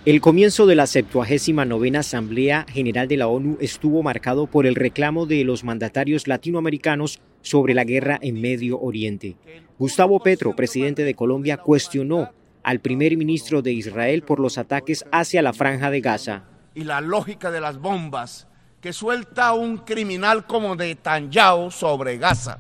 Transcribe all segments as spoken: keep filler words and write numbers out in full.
El comienzo de la septuagésima novena Asamblea General de la ONU estuvo marcado por el reclamo de los mandatarios latinoamericanos sobre la guerra en Medio Oriente. Gustavo Petro, presidente de Colombia, cuestionó al primer ministro de Israel por los ataques hacia la Franja de Gaza. Y la lógica de las bombas que suelta un criminal como Netanyahu sobre Gaza.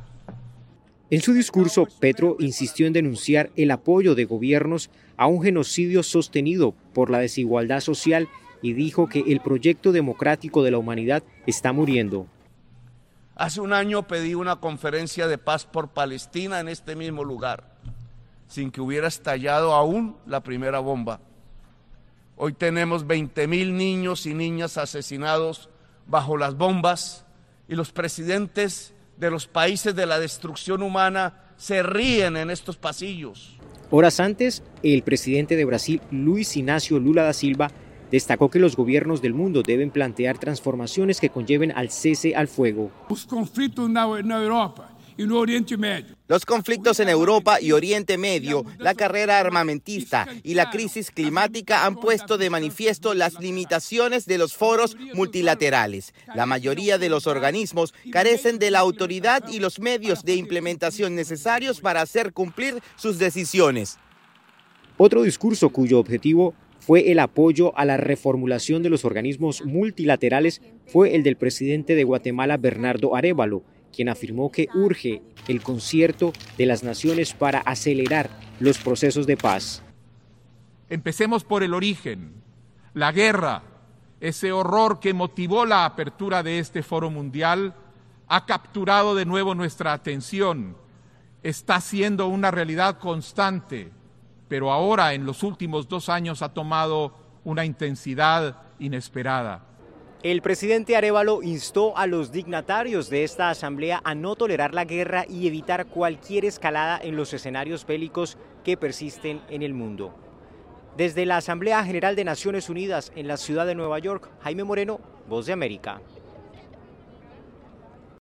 En su discurso, Petro insistió en denunciar el apoyo de gobiernos a un genocidio sostenido por la desigualdad social y dijo que el proyecto democrático de la humanidad está muriendo. Hace un año pedí una conferencia de paz por Palestina en este mismo lugar, sin que hubiera estallado aún la primera bomba. Hoy tenemos veinte mil niños y niñas asesinados bajo las bombas y los presidentes de los países de la destrucción humana se ríen en estos pasillos. Horas antes, el presidente de Brasil, Luis Inácio Lula da Silva, destacó que los gobiernos del mundo deben plantear transformaciones que conlleven al cese al fuego. Los conflictos en Europa y en Oriente Medio. Los conflictos en Europa y Oriente Medio, la carrera armamentista y la crisis climática han puesto de manifiesto las limitaciones de los foros multilaterales. La mayoría de los organismos carecen de la autoridad y los medios de implementación necesarios para hacer cumplir sus decisiones. Otro discurso cuyo objetivo fue el apoyo a la reformulación de los organismos multilaterales fue el del presidente de Guatemala, Bernardo Arévalo, quien afirmó que urge el concierto de las naciones para acelerar los procesos de paz. Empecemos por el origen, la guerra, ese horror que motivó la apertura de este foro mundial, ha capturado de nuevo nuestra atención, está siendo una realidad constante, pero ahora en los últimos dos años ha tomado una intensidad inesperada. El presidente Arévalo instó a los dignatarios de esta asamblea a no tolerar la guerra y evitar cualquier escalada en los escenarios bélicos que persisten en el mundo. Desde la Asamblea General de Naciones Unidas en la ciudad de Nueva York, Jaime Moreno, Voz de América.